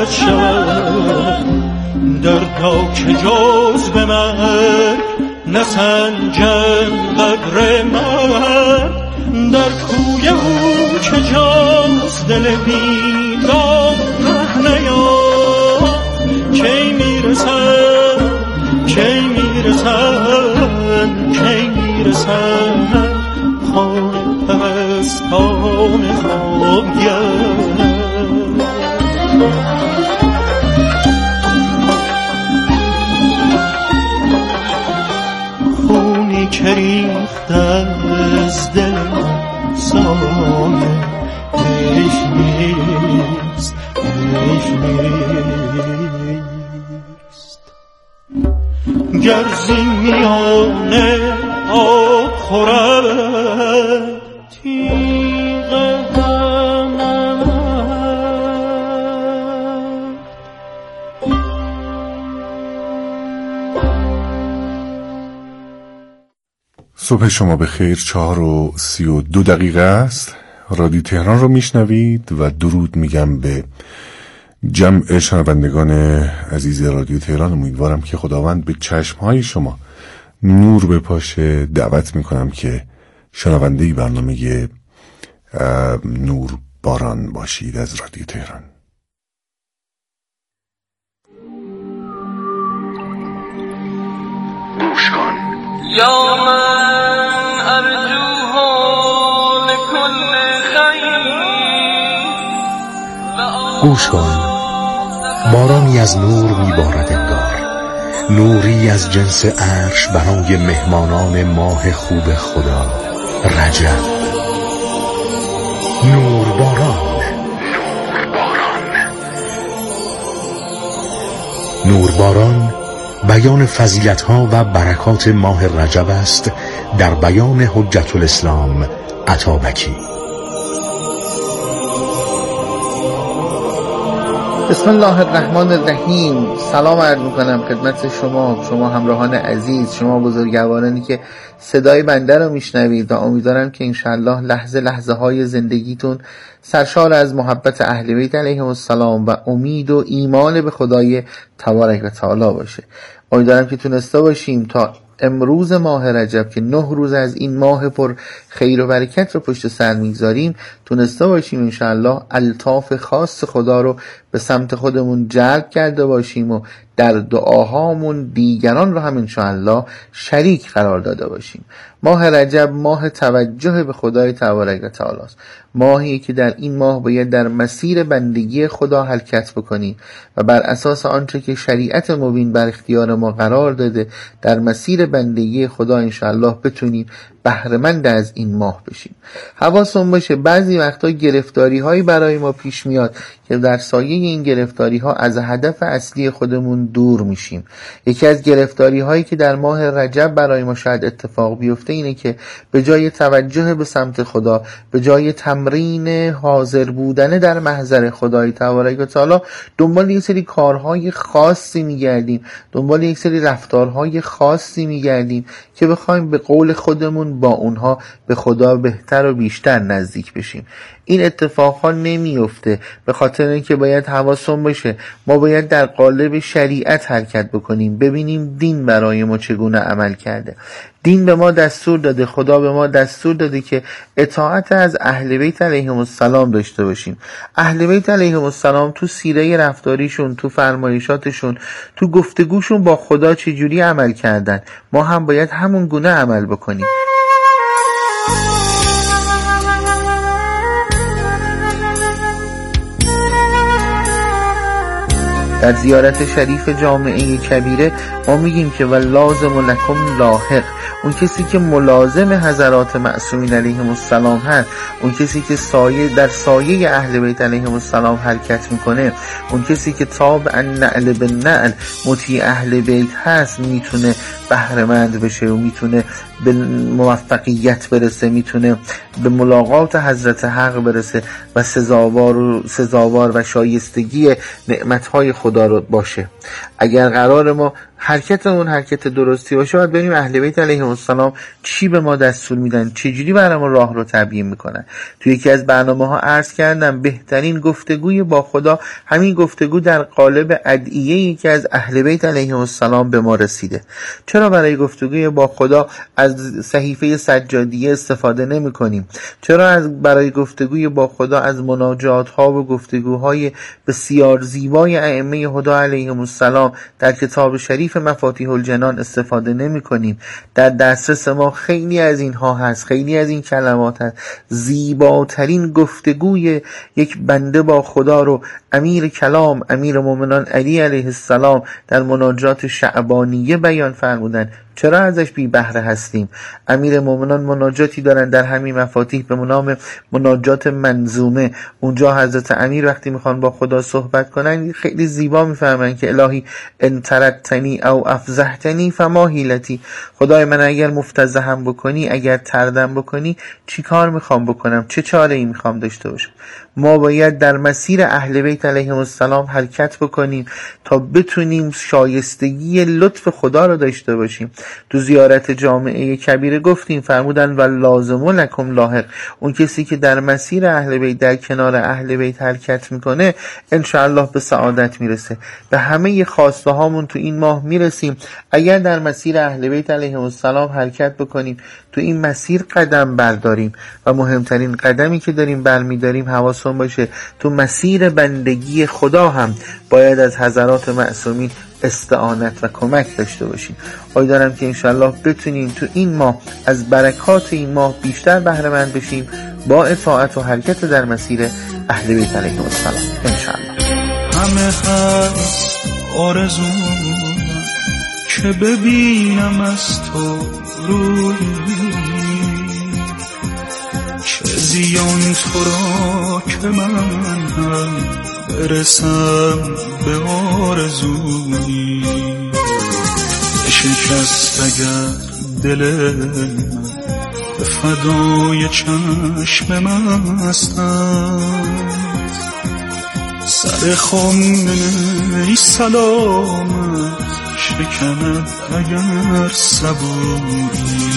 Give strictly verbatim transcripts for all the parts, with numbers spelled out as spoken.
شود دردا که جز به مرگ نسنجم قدر مرد در کوی او که جز دل بیدار ره نیاد کی میرسد کی میرسد کی میرسد خانه پرستان خوابگر خونی که ریخت از دل سایه عیش نیست عیش نیست گر زمیانه آب خورد تیغ همه صبح شما به خیر. چهار و سی و دو دقیقه است. رادیو تهران رو میشنوید و درود میگم به جمع شنوندگان عزیز رادیو تهران. امیدوارم که خداوند به چشمهای شما نور بپاشه. دعوت میکنم که شنونده برنامه نور باران باشید از رادیو تهران. گوش کن یا من ارجوه لكل خیر. گوش کن بارانی از نور میبارد انگار، نوری از جنس عرش برای مهمانان ماه خوب خدا رجب. نور باران نور باران بیان فضیلت‌ها و برکات ماه رجب است در بیان حجت الاسلام عطابکی. بسم الله الرحمن الرحیم. سلام عرض میکنم خدمت شما شما همراهان عزیز، شما بزرگوارانی که صدای بنده رو میشنوید و امیدوارم که انشالله لحظه لحظه های زندگیتون سرشار از محبت اهل بیت علیهم السلام و امید و ایمان به خدای تبارک و تعالی باشه. امیدوارم که تونسته باشیم تا امروز ماه رجب که نه روز از این ماه پر خیر و برکت رو پشت سر میگذاریم تونسته باشیم انشاءالله الطاف خاص خدا رو به سمت خودمون جلب کرده باشیم و در دعاهامون دیگران رو هم انشاءالله شریک قرار داده باشیم. ماه رجب ماه توجه به خدای تبارک و تعالی است. ماهی که در این ماه باید در مسیر بندگی خدا حرکت بکنیم و بر اساس آنچه که شریعت مبین بر اختیار ما قرار داده در مسیر بندگی خدا انشاءالله بتونیم بهره‌مند از این ماه بشیم. حواسون باشه بعضی وقتا گرفتاری هایی برای ما پیش میاد که در سایه این گرفتاری ها از هدف اصلی خودمون دور میشیم. یکی از گرفتاری هایی که در ماه رجب برای ما شاید اتفاق بیفته اینه که به جای توجه به سمت خدا، به جای تمرین حاضر بودن در محضر خدای تبارک و تعالی دنبال یک سری کارهای خاصی میگردیم، دنبال یک سری رفتارهای خاصی میگردیم که بخوایم به قول خودمون با اونها به خدا بهتر و بیشتر نزدیک بشیم. این اتفاقها نمیفته به خاطر اینکه باید حواسون باشه ما باید در قالب شریعت حرکت بکنیم، ببینیم دین برای ما چگونه عمل کرده. دین به ما دستور داده، خدا به ما دستور داده که اطاعت از اهل بیت علیهم السلام داشته باشیم. اهل بیت علیهم السلام تو سیره رفتاریشون، تو فرمایشاتشون، تو گفتگوشون با خدا چجوری عمل کردن، ما هم باید همون گونه عمل بکنیم. در زیارت شریف جامعه کبیره ما میگیم که واللازم لکم لاحق، اون کسی که ملازم حضرات معصومین علیهم السلام هست، اون کسی که سایه در سایه اهل بیت علیهم السلام حرکت میکنه، اون کسی که تابع نعل به نعل مطیع اهل بیت هست میتونه بهره‌مند بشه و میتونه به موفقیت برسه، میتونه به ملاقات حضرت حق برسه و سزاوار و سزاوار و شایستگی نعمتهای خدا رو باشه. اگر قرار ما حرکت اون حرکت درستی باشه، باید ببینیم اهل بیت علیهم السلام چی به ما دستور میدن، چجوری برامون راه رو تبیین میکنن. توی یکی از برنامه‌ها عرض کردم بهترین گفتگوی با خدا همین گفتگو در قالب ادعیه‌ای که از اهل بیت علیهم السلام به ما رسیده. چرا برای گفتگوی با خدا از صحیفه سجادیه استفاده نمی‌کنیم؟ چرا از برای گفتگوی با خدا از مناجات‌ها و گفتگوهای بسیار زیبای ائمه هدی علیهم السلام در کتاب شریف مفاتیح الجنان استفاده نمی کنیم؟ در دسترس ما خیلی از اینها هست، خیلی از این کلمات هست. زیباترین گفتگوی یک بنده با خدا رو امیر کلام امیر مومنان علی علیه السلام در مناجات شعبانیه بیان فرمودن. چرا ازش بی بهره هستیم؟ امیر مومنان مناجاتی دارن در همین مفاتیح به نام مناجات منظومه. اونجا حضرت امیر وقتی میخوان با خدا صحبت کنن خیلی زیبا میفهمن که الهی انترتنی او افزحتنی فما حیلتی، خدای من اگر مفتضحم بکنی، اگر تردم بکنی، چی کار میخوام بکنم، چه چاره ای میخوام داشته باشم؟ ما باید در مسیر اهل بیت علیهم السلام حرکت بکنیم تا بتونیم شایستگی لطف خدا رو داشته باشیم. تو زیارت جامعه کبیره گفتیم، فرمودن و لازم لکم لاحق، اون کسی که در مسیر اهل بیت در کنار اهل بیت حرکت میکنه انشاءالله به سعادت میرسه. به همه خواسته هامون تو این ماه میرسیم اگر در مسیر اهل بیت علیهم السلام حرکت بکنیم، تو این مسیر قدم برداریم. و مهمترین قدمی که داریم برمیداریم حواسون باشه تو مسیر بندگی خدا هم باید از حضرات معصومین استعانت و کمک داشته باشیم. امیدوارم که انشالله بتونیم تو این ماه از برکات این ماه بیشتر بهره مند بشیم با اطاعت و حرکت در مسیر اهل بیت علیهم السلام انشالله. همه هست آرزو که ببینم از تو روی، چه زیان تو را که من هم برسم به آرزوی. شکست اگر دل من به فدای چشم من هستم، سر خم ای سلامت شکند اگر صبوری.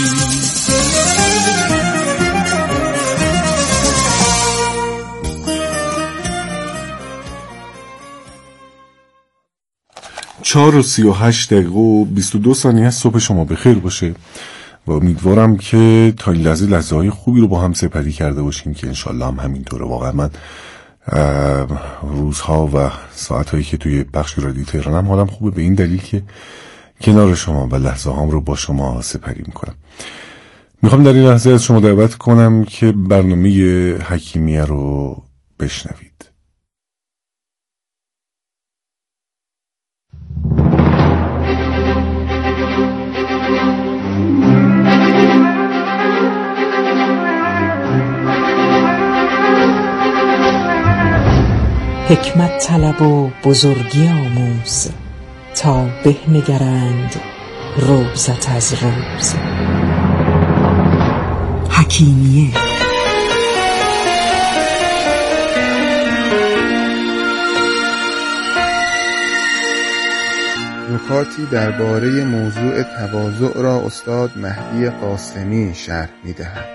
چهار و سی و هشت دقیقه و بیست و دو ثانیه از صبح شما بخیر باشه و امیدوارم که تا این لحظه لحظه های خوبی رو با هم سپری کرده باشیم که انشالله هم همینطوره. واقعا من روزها و ساعتهایی که توی بخش رادیو تهران هم حالم خوبه به این دلیل که کنار شما و لحظه هام رو با شما سپری میکنم. میخوام در این لحظه از شما دعوت کنم که برنامه حکیمیه رو بشنوید. حکمت طلب و بزرگی آموز تا به نگرند روزت از روز. حکیمیه. نکاتی درباره موضوع تواضع را استاد مهدی قاسمی شرح می‌دهد.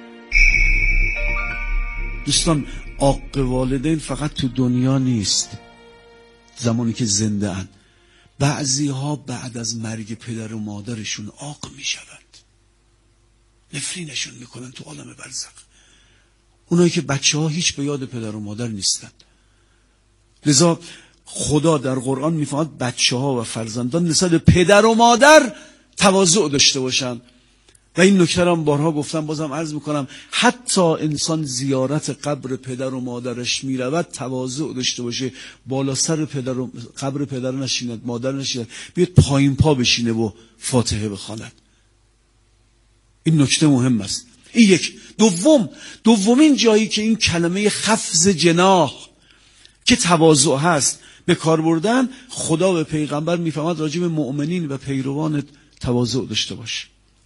دوستان، عاق والدین فقط تو دنیا نیست، زمانی که زنده اند. بعضی ها بعد از مرگ پدر و مادرشون عاق می شود، نفرینشون میکنن تو عالم برزخ. اونایی که بچه ها هیچ به یاد پدر و مادر نیستن. لذا خدا در قرآن میفرماید بچه ها و فرزندان نسبت به پدر و مادر تواضع داشته باشن. و این نکته را بارها گفتم، بازم عرض میکنم، حتی انسان زیارت قبر پدر و مادرش میرود تواضع داشته باشه، بالا سر پدر و قبر پدر نشیند، مادر نشیند، بیاد پایین پا بشینه و فاتحه بخواند. این نکته مهم است. این یک. دوم، دومین جایی که این کلمه خفض جناح که تواضع هست به کار بردن، خدا به پیغمبر میفرماد راجع به مؤمنین و پیروان تواضع داشته باش.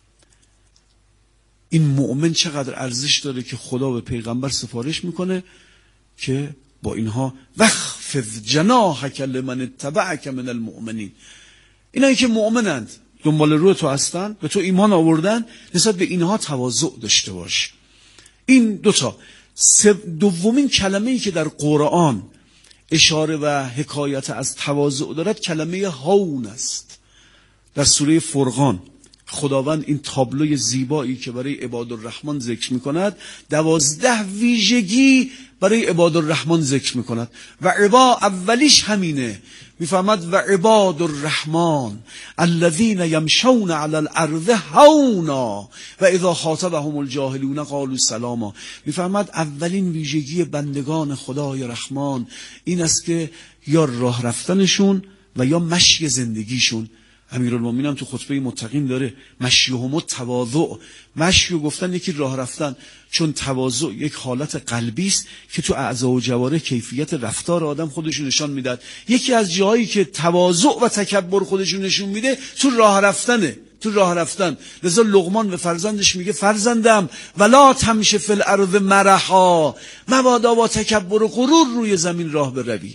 این مؤمن چقدر ارزش داره که خدا به پیغمبر سفارش میکنه که با اینها وخفض جناحک لمن اتبعک من المؤمنین. اینایی که مؤمنند، دنبال روح تو هستن، به تو ایمان آوردن، نسبت به اینها تواضع داشته باش. این دوتا. دومین کلمه ای که در قرآن اشاره و حکایت از تواضع دارد کلمه هون است. در سوره فرقان خداوند این تابلوی زیبایی که برای عباد الرحمن ذکر می کند، دوازده ویژگی برای عباد الرحمن ذکر می کند و عبا اولیش همینه. میفهمد و عباد الرحمن الذین یمشون علی الارض هونا و اذا خاطبهم الجاهلون قالوا سلاما. میفهمد اولین ویژگی بندگان خدای رحمان این است که یا راه رفتنشون و یا مشی زندگیشون. امیرالمومنین هم تو خطبه متقین داره مشیهم التواضع. مشی گفتن یکی راه رفتن، چون تواضع یک حالت قلبی است که تو اعضا و جوارح کیفیت رفتار آدم خودشون نشان میداد. یکی از جاهایی که تواضع و تکبر خودشون نشون میده تو راه رفتنه، تو راه رفتن. لذا لقمان به فرزندش میگه فرزندم ولا تمشی فی الارض مرحا، مبادا با تکبر و غرور روی زمین راه بروی.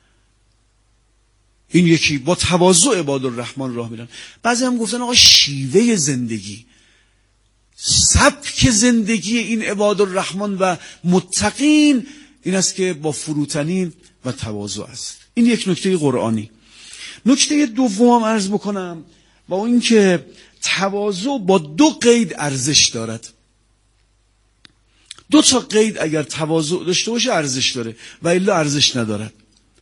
این یکی با تواضع عباد الرحمن راه میرن. بعضی هم گفتن آقا شیوه زندگی، سبک زندگی این عباد الرحمن و متقین این است که با فروتنی و تواضع است. این یک نکته قرآنی. نکته دوم عرض بکنم با این که تواضع با دو قید ارزش دارد. دو تا قید اگر تواضع داشته باشه ارزش داره و الا ارزش ندارد.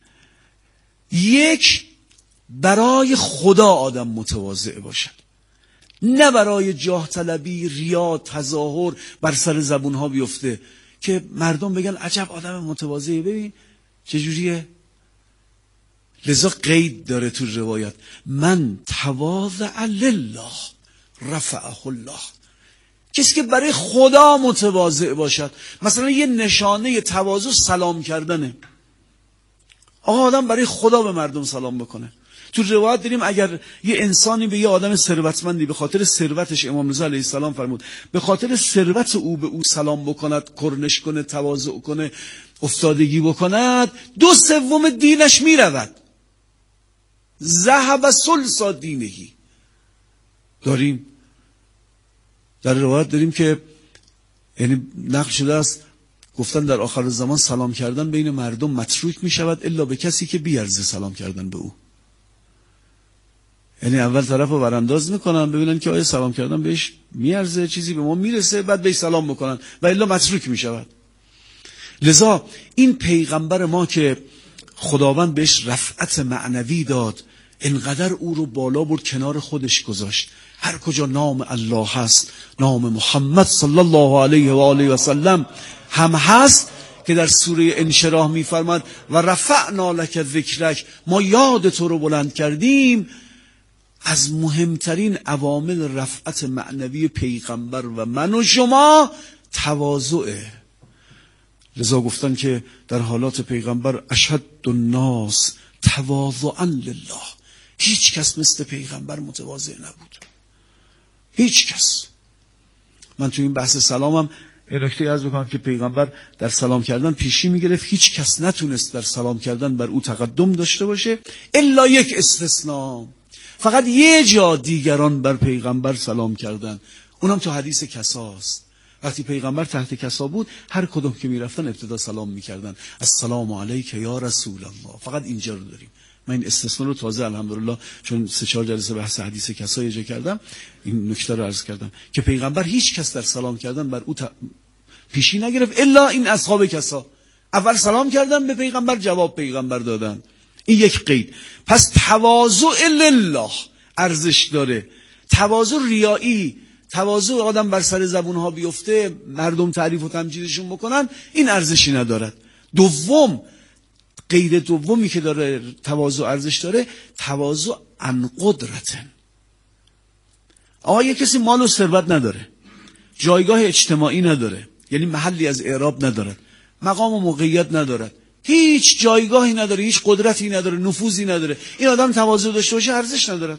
یک، برای خدا آدم متواضع باشد، نه برای جاه طلبی، ریا، تظاهر بر سر زبونها بیفته که مردم بگن عجب آدم متواضعی، ببین چجوریه. لذا قید داره تو روایت من تواضع لله رفعه الله. کسی که برای خدا متواضع باشد. مثلا یه نشانه تواضع سلام کردنه. آقا آدم برای خدا به مردم سلام بکنه. تو روایت داریم اگر یه انسانی به یه آدم ثروتمندی به خاطر ثروتش، امام رضا علیه السلام فرمود به خاطر ثروت او به او سلام بکند، کرنش کنه، تواضع کنه، افتادگی بکند، دو سوم دینش میرود. ذهب ثلث دینهی. داریم در روایت داریم که یعنی نقل شده است، گفتن در آخر زمان سلام کردن بین مردم متروک می شود الا به کسی که بیارزه سلام کردن به او. یعنی اول طرف رو برانداز میکنن ببینن که آیا سلام کردن بهش میارزه، چیزی به ما میرسه، بعد بهش سلام بکنن و الا متروک می شود. لذا این پیغمبر ما که خداوند بهش رفعت معنوی داد، انقدر او رو بالا برد کنار خودش گذاشت. هر کجا نام الله هست، نام محمد صلی الله علیه و آله و سلم هم هست که در سوره انشراح میفرماد و رفعنا لک ذکرک، ما یاد تو رو بلند کردیم. از مهمترین عوامل رفعت معنوی پیغمبر و من و شما تواضعه. لذا گفتن که در حالات پیغمبر اشد الناس تواضعا لله. هیچ کس مثل پیغمبر متواضع نبود، هیچ کس. من تو این بحث سلامم یه نکته عرض بکنم که پیغمبر در سلام کردن پیشی میگرفت. هیچ کس نتونست در سلام کردن بر او تقدم داشته باشه الا یک استثناء. فقط یه جا دیگران بر پیغمبر سلام کردن، اونم تو حدیث کساست. وقتی پیغمبر تحت کسا بود هر کدوم که میرفتن ابتدا سلام میکردن، السلام علیک یا رسول الله. فقط اینجا رو داریم. من این استثناء رو تازه الحمدلله چون سه چهار جلسه بحث حدیث کسا اجرا کردم این نکته رو عرض کردم که پیغمبر هیچ کس در سلام کردن بر او ت... پیشی نگرفت الا این اصحاب کسا. اول سلام کردن به پیغمبر، جواب پیغمبر دادن. این یک قید. پس تواضع لله ارزش داره. تواضع ریایی، تواضع آدم بر سر زبونها بیفته، مردم تعریف و تمجیدشون بکنن، این ارزشی ندارد. دوم، قید دومی که داره تواضع ارزش داره، تواضع عن قدرتن. آقا یک کسی مال و ثروت نداره، جایگاه اجتماعی نداره، یعنی محلی از اعراب نداره، مقام و موقعیت نداره، هیچ جایگاهی نداره، هیچ قدرتی نداره، نفوذی نداره، این آدم تواضع داشته باشه ارزش نداره.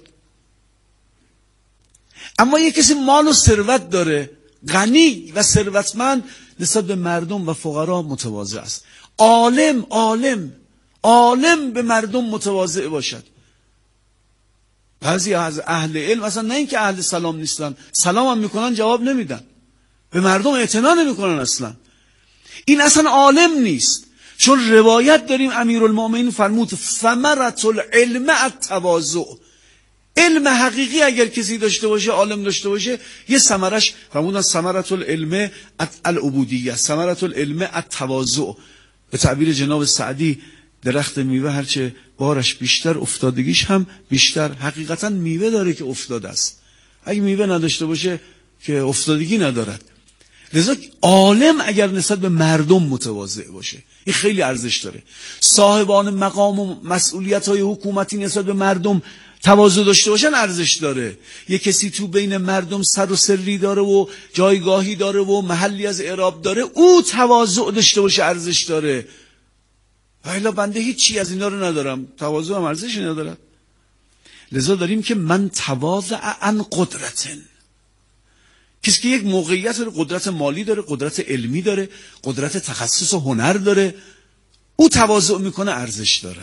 اما یک کسی مال و ثروت داره، غنی و ثروتمند، نسبت به مردم و فقرا متواضع است. عالم عالم عالم به مردم متواضع باشد. بعضی از اهل علم اصلا نه اینکه اهل سلام نیستن، سلام هم میکنن جواب نمیدن، به مردم اعتنا نمیکنن اصلا. این اصلا عالم نیست. چون روایت داریم امیرالمومنین فرمود ثمرة العلم التواضع. علم حقیقی اگر کسی داشته باشه، عالم داشته باشه، یه ثمرش فرمودن ثمرة العلم العبودیه، ثمرة العلم التواضع. به تعبیر جناب سعدی درخت میوه هرچه بارش بیشتر افتادگیش هم بیشتر. حقیقتا میوه داره که افتاده است، اگه میوه نداشته باشه که افتادگی ندارد. لذا عالم اگر نسبت به مردم متواضع باشه این خیلی ارزش داره. صاحبان مقام و مسئولیت های حکومتی نسبت به مردم تواضع داشته باشن ارزش داره. یه کسی تو بین مردم سر و سری داره و جایگاهی داره و محلی از اعراب داره، او تواضع داشته باشه ارزش داره. ولی بنده هیچی از اینا رو ندارم، تواضع هم ارزشی ندارد. لذا داریم که من تواضع عن قدرتن، کسی که یک موقعیت داره، قدرت مالی داره، قدرت علمی داره، قدرت تخصص و هنر داره، او تواضع میکنه ارزش داره.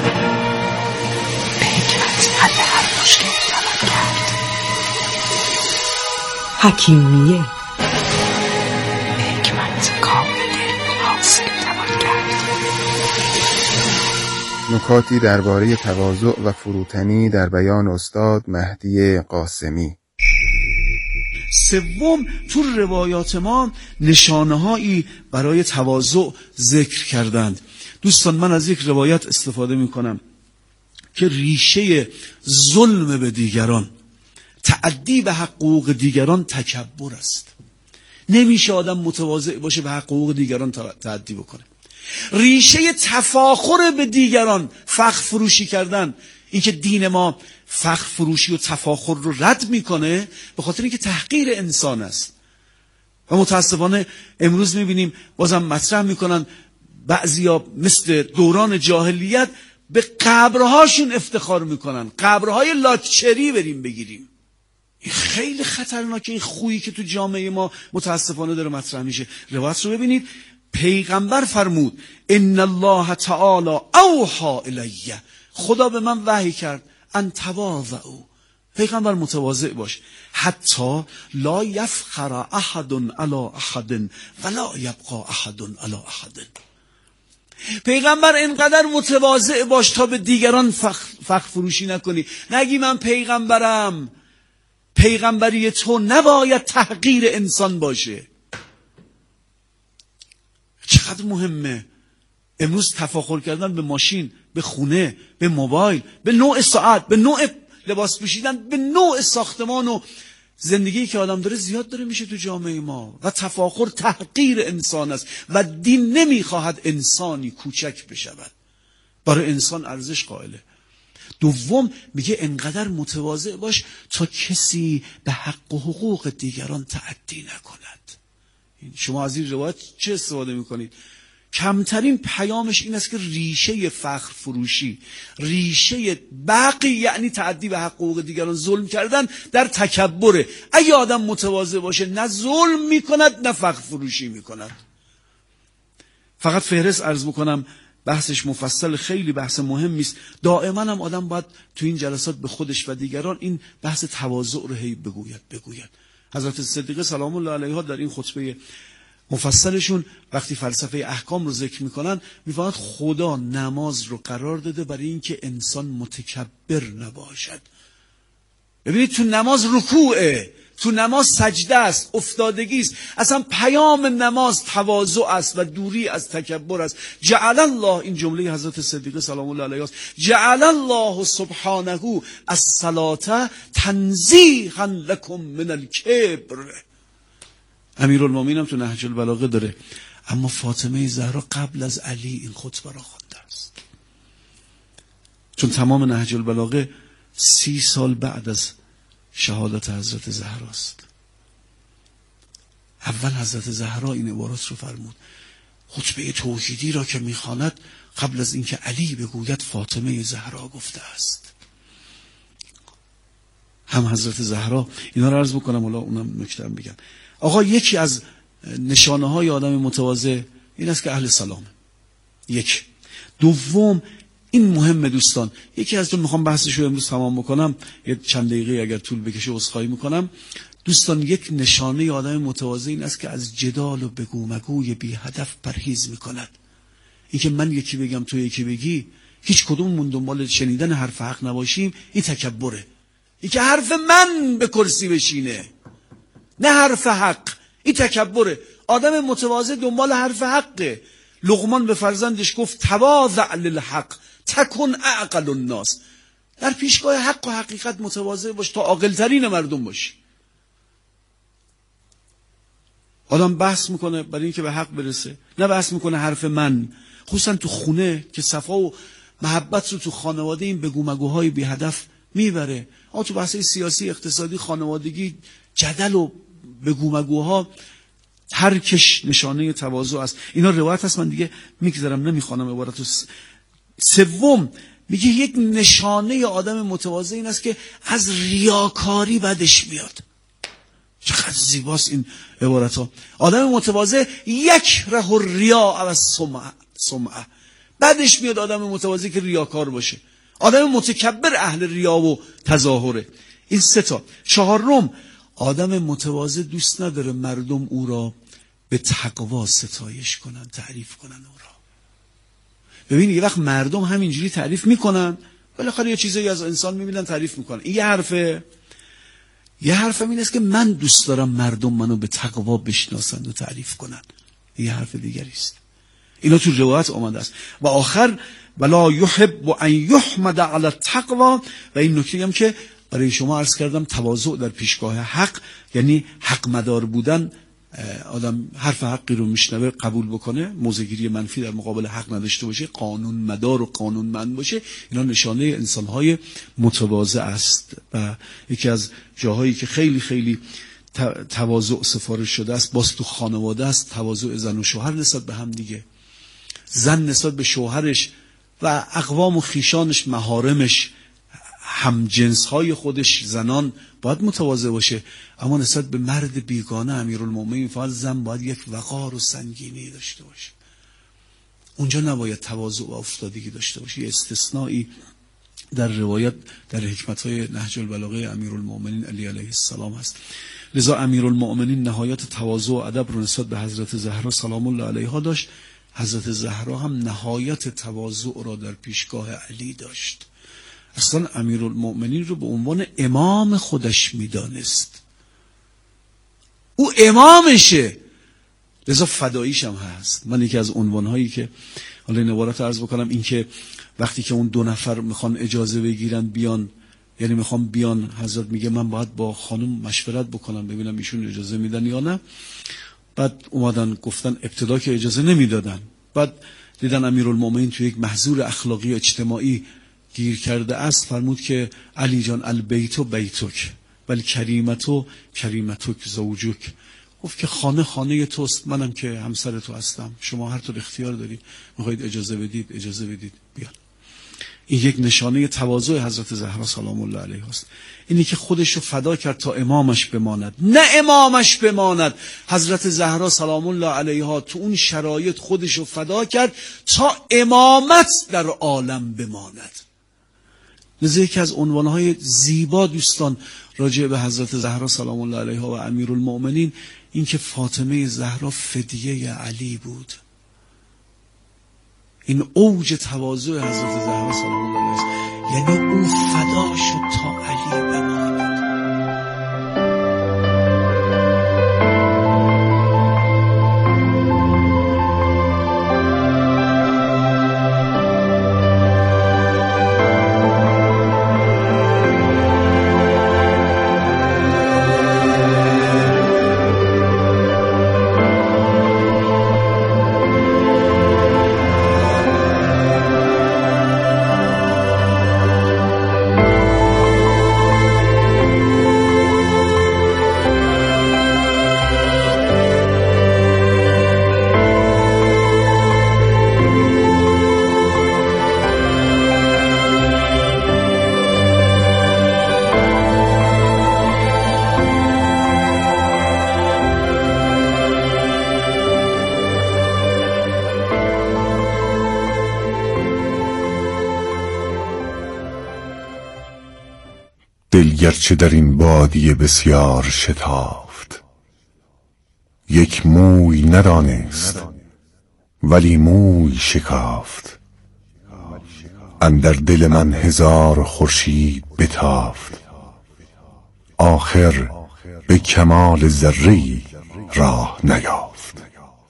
حکیمیه حکمت کامل حاصل توان کرد. نکاتی درباره تواضع و فروتنی در بیان استاد مهدی قاسمی. سوم، تو روایات ما نشانه‌هایی برای تواضع ذکر کردند. دوستان من از یک روایت استفاده می‌کنم که ریشه ظلم به دیگران، تعدی به حقوق دیگران تکبر است. نمیشه آدم متواضع باشه به حقوق دیگران تعدی بکنه. ریشه تفاخر به دیگران، فخر فروشی کردن، اینکه دین ما فخر فروشی و تفاخر رو رد میکنه به خاطر اینکه تحقیر انسان است. و متاسفانه امروز میبینیم بازم مطرح میکنن بعضیا مثل دوران جاهلیت به قبرهاشون افتخار میکنن، قبرهای لاکچری بریم بگیریم. این خیلی خطرناکه، این خویی که تو جامعه ما متاسفانه داره مطرح میشه. روایت رو ببینید، پیغمبر فرمود ان الله تعالی اوحی الیه، خدا به من وحی کرد ان تواضعوا، پیغمبر متواضع باش، حتی لا یفخر احد علی احد ولا یبقى احد علی احد. پیغمبر اینقدر متواضع باش تا به دیگران فخر, فخر فروشی نکنی، نگی من پیغمبرم. پیغمبری تو نباید تحقیر انسان باشه. چقدر مهمه امروز تفاخر کردن به ماشین، به خونه، به موبایل، به نوع ساعت، به نوع لباس پوشیدن، به نوع ساختمان و زندگی که آدم داره زیاد داره میشه تو جامعه ما. و تفاخر تحقیر انسان است و دین نمیخواهد انسانی کوچک بشود، برای انسان ارزش قائله. دوم میگه انقدر متواضع باش تا کسی به حق و حقوق دیگران تعدی نکند. شما از این روایت چه استفاده میکنید؟ کمترین پیامش این است که ریشه فخر فروشی، ریشه بقی یعنی تعدی به حقوق دیگران، ظلم کردن در تکبره. اگه آدم متواضع باشه نه ظلم میکند نه فخر فروشی میکند. فقط فهرست عرض بکنم، بحثش مفصل، خیلی بحث مهمی است. دائما هم آدم باید تو این جلسات به خودش و دیگران این بحث تواضع رو هی بگوید بگوید. حضرت صدیقه سلام الله علیها در این خطبه مفصلشون وقتی فلسفه احکام رو ذکر میکنن میفهمند خدا نماز رو قرار داده برای اینکه انسان متکبر نباشد. ببینید تو نماز رکوعه، تو نماز سجده است، افتادگی است. اصلا پیام نماز تواضع است و دوری از تکبر است. جعل الله، این جمله حضرت صدیقه سلام الله علیها است، جعل الله سبحانه الصلاة تنزیها لکم من الکبر. امیرالمومنین هم تو نهج البلاغه داره. اما فاطمه زهرا قبل از علی این خطبه را خوانده است، چون تمام نهج البلاغه سی سال بعد از شهادت حضرت زهراست. اول حضرت زهرا این عبارات رو فرمود، خطبه توحیدی را که میخواند قبل از اینکه علی بگوید فاطمه زهرا گفته است. هم حضرت زهرا، اینا رو عرض بکنم حالا اونم نکته‌ام بگم. آقا یکی از نشانه های آدم متواضع این است که اهل سلامه. یک. دوم این مهمه دوستان. یکی از دو میخوام بحثشو امروز تمام بکنم، یه چند دقیقه اگر طول بکشه عذرخواهی میکنم. دوستان یک نشانه آدم متواضع این است که از جدال و بگو مگوی بی هدف پرهیز میکند. این که من یکی بگم تو یکی بگی، هیچ کدوممون دنبال شنیدن حرف حق نباشیم، این تکبره. این که حرف من به کرسی بشینه نه حرف حق، این تکبره. آدم متواضع دنبال حرف حقه. لقمان به فرزندش گفت تواضع للحق تکن اعقل الناس. در پیشگاه حق و حقیقت متواضع باش تا عاقل‌ترین مردم باشی. آدم بحث میکنه برای اینکه به حق برسه، نه بحث میکنه حرف من. خصوصا تو خونه که صفا و محبت رو تو خانواده این بگو مگوهای بی هدف میبره. اما تو بحث سیاسی، اقتصادی، خانوادگی، جدل و بگو مگوها ترکش نشانه تواضع است. اینا روایت هست، من دیگه میگذرم نمیخوانم عبارتو. سوم میگه یک نشانه آدم متواضع این است که از ریاکاری بدش میاد. چقدر زیباست این عبارت ها. آدم متواضع یک ره الریا و سمعه سمعه بعدش میاد آدم متواضع که ریاکار باشه. آدم متکبر اهل ریا و تظاهره. این سه تا. چهارم، آدم متواضع دوست نداره مردم او را به تقوا ستایش کنن، تعریف کنن او را. ببین یه وقت مردم همینجوری تعریف میکنن، بالاخره یه چیزایی از انسان میبینن تعریف میکنن. این یه حرفه. یه حرفم این است که من دوست دارم مردم منو به تقوا بشناسند و تعریف کنن. یه حرف دیگری است. اینا تو روایت آمده است. و آخر ولا یحب ان یحمد علی التقوا. و این نکته هم که برای شما عرض کردم، تواضع در پیشگاه حق یعنی حق مدار بودن. آدم حرف حقی رو میشنوه قبول بکنه، موضع‌گیری منفی در مقابل حق نداشته باشه، قانون مدار و قانون مند باشه. اینا نشانه انسان‌های متواضع است. و یکی از جاهایی که خیلی خیلی تواضع سفارش شده است باز تو خانواده است. تواضع زن و شوهر نسبت به هم دیگه، زن نسبت به شوهرش و اقوام و خیشانش، محارمش، هم جنس های خودش، زنان باید متواضع باشه. اما نسبت به مرد بیگانه امیرالمومنین فقط زن باید یک وقار و سنگینی داشته باشه. اونجا نباید تواضع و افتادگی داشته باشه. یه استثنایی در روایت در حکمت های نهج البلاغه امیرالمومنین علی علیه السلام هست. لذا امیرالمومنین نهایت تواضع و ادب رو نسبت به حضرت زهرا سلام الله علیها داشت. حضرت زهرا هم نهایت تواضع را در پیشگاه علی داشت. اصلا امیرالمومنین رو به عنوان امام خودش میدانست. او امامشه، لذا فداییش هم هست. من یکی از عنوانهایی که حالا این عبارت عرض بکنم، این که وقتی که اون دو نفر میخوان اجازه بگیرن بیان، یعنی میخوان بیان، حضرت میگه من باید با خانم مشورت بکنم ببینم ایشون اجازه میدن یا نه. بعد اومدن گفتن ابتدا که اجازه نمیدادن، بعد دیدن امیرالمومنین تو یک محظور اخلاقی و اجتماعی گیر کرده است، فرمود که علی جان البیت و بیتک ولی کریمت و کریمتک زوجک. گفت که خانه خانه توست، منم که همسر تو هستم، شما هر طور اختیار دارید، میخواید اجازه بدید اجازه بدید بیان. این یک نشانه تواضع حضرت زهرا سلام الله علیها است. اینی که خودش رو فدا کرد تا امامش بماند، نه امامش بماند. حضرت زهرا سلام الله علیها تو اون شرایط خودش رو فدا کرد تا امامت در عالم بماند. لذا یکی از عنوانهای زیبا دوستان راجع به حضرت زهرا سلام الله علیها و امیرالمومنین این که فاطمه زهرا فدیه علی بود. این اوج تواضع حضرت زهرا سلام الله علیها، یعنی او فدا شد تا علی بماند. دل گرچه در این بادیه بسیار شتافت، یک موی ندانست ولی موی شکافت. اندر دل من هزار خورشید بتافت، آخر به کمال ذره‌ای راه نیافت.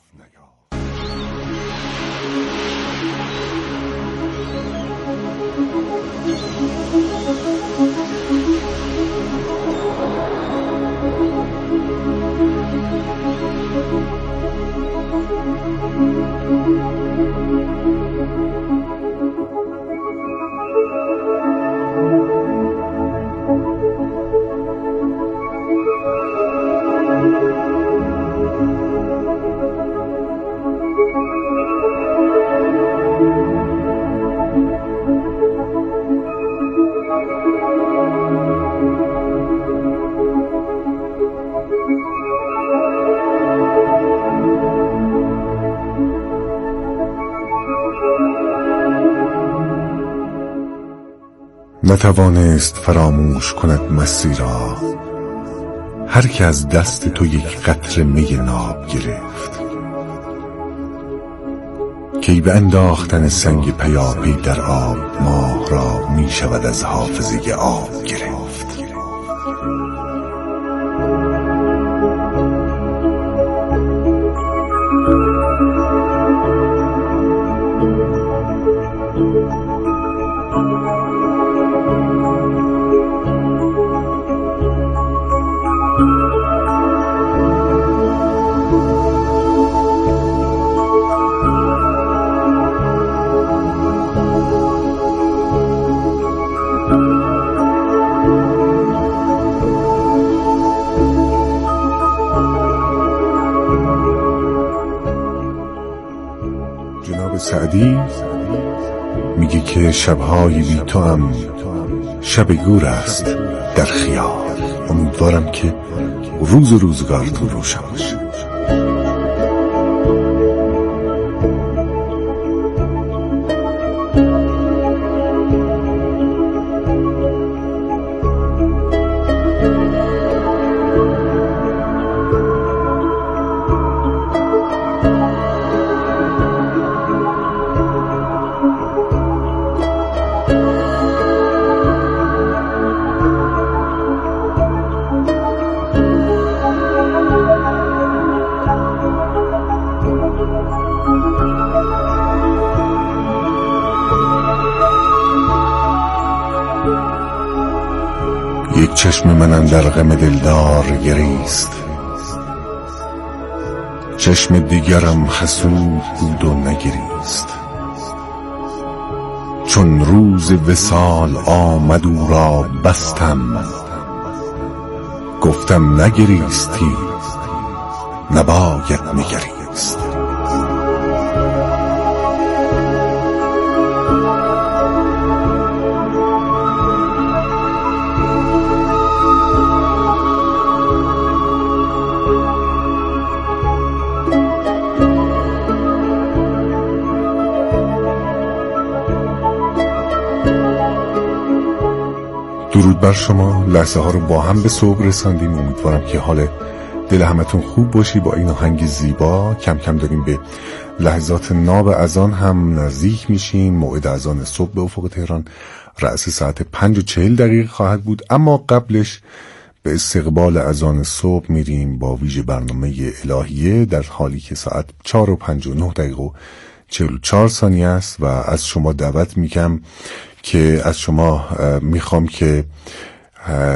نتوانست فراموش کند مستی را، هر که از دست تو یک قطره می ناب گرفت. کی به انداختن سنگ پیاپی در آب، ماه را می شود از حافظه آب گرفت. جناب سعدی میگه که شبهای بی تو هم شب گور است در خیال. امیدوارم که روز و روزگارتون روشن باشه. یک چشم من اندر غم دلدار گریست، چشم دیگرم حسود بود و نگریست. چون روز وصال آمد او را بستم، گفتم نگریستی نباید نگریست. درود بر شما. لحظه ها رو با هم به صبح رساندیم. امیدوارم که حال دل همتون خوب باشی. با این آهنگ زیبا کم کم داریم به لحظات ناب اذان هم نزدیک میشیم. موعد اذان صبح به افق تهران رأس ساعت پنج و چهل دقیقه خواهد بود، اما قبلش به استقبال اذان صبح میریم با ویژه برنامه الهیه، در حالی که ساعت چهار و پنج و نه دقیقه و چهل و چهار ثانیه است و از شما دعوت میکنم که از شما میخوام که